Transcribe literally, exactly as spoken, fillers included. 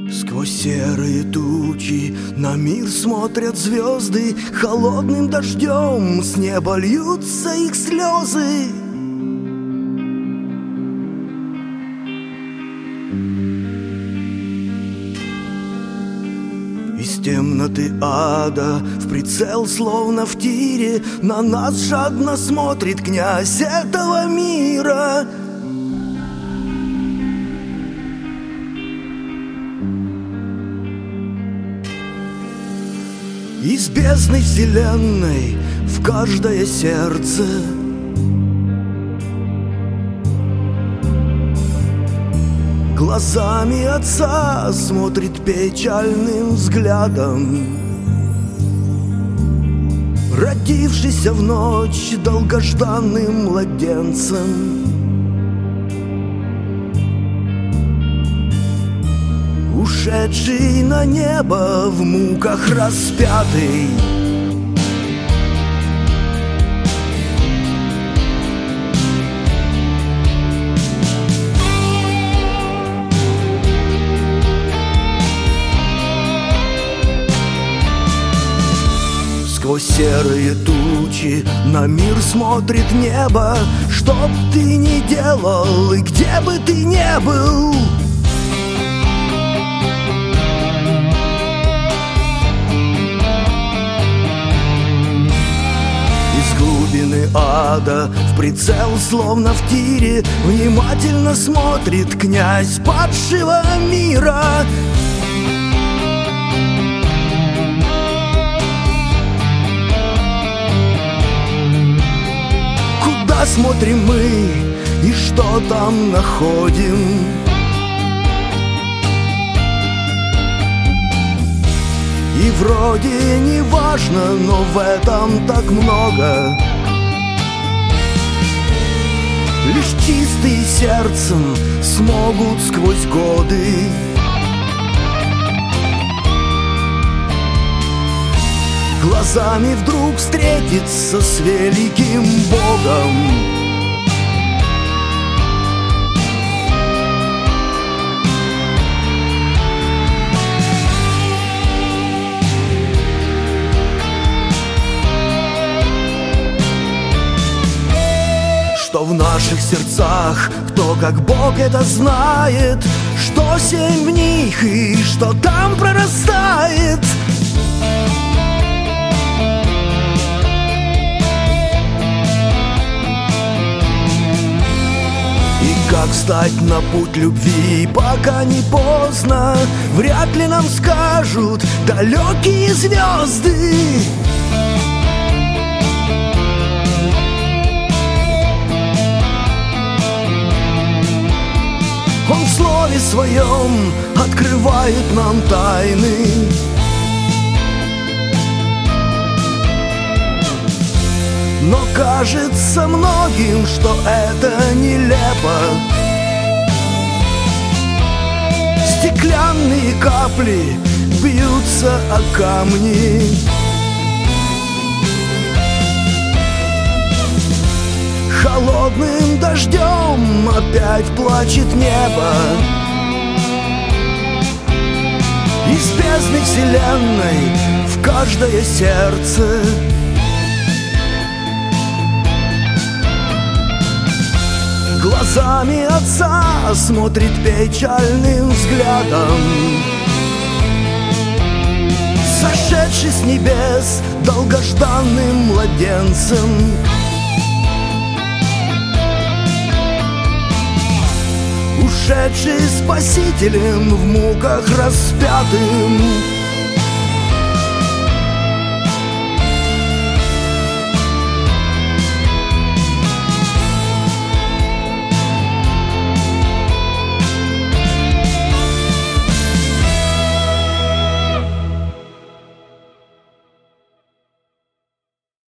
Сквозь серые тучи на мир смотрят звезды, холодным дождем с неба льются их слезы. Из темноты ада в прицел, словно в тире, на нас жадно смотрит князь этого мира. Из бездны вселенной в каждое сердце глазами отца смотрит печальным взглядом. Родившийся в ночь долгожданным младенцем, ушедший на небо в муках распятый. Сквозь серые тучи на мир смотрит небо. Что б ты ни делал и где бы ты ни был, из глубины ада в прицел, словно в тире, внимательно смотрит князь падшего мира. Куда смотрим мы и что там находим? И вроде не важно, но в этом так много. Лишь чистые сердцем смогут сквозь годы глазами вдруг встретиться с великим Богом. Что в наших сердцах, кто как Бог это знает, что семь в них и что там прорастает. И как встать на путь любви, пока не поздно, вряд ли нам скажут далекие звезды. Он в слове своем открывает нам тайны. Но кажется многим, что это нелепо. Стеклянные капли бьются о камни. Холодным дождем опять плачет небо. Из бездны вселенной в каждое сердце глазами отца смотрит печальным взглядом. Сошедший с небес долгожданным младенцем, ушедший спасителем в муках распятым.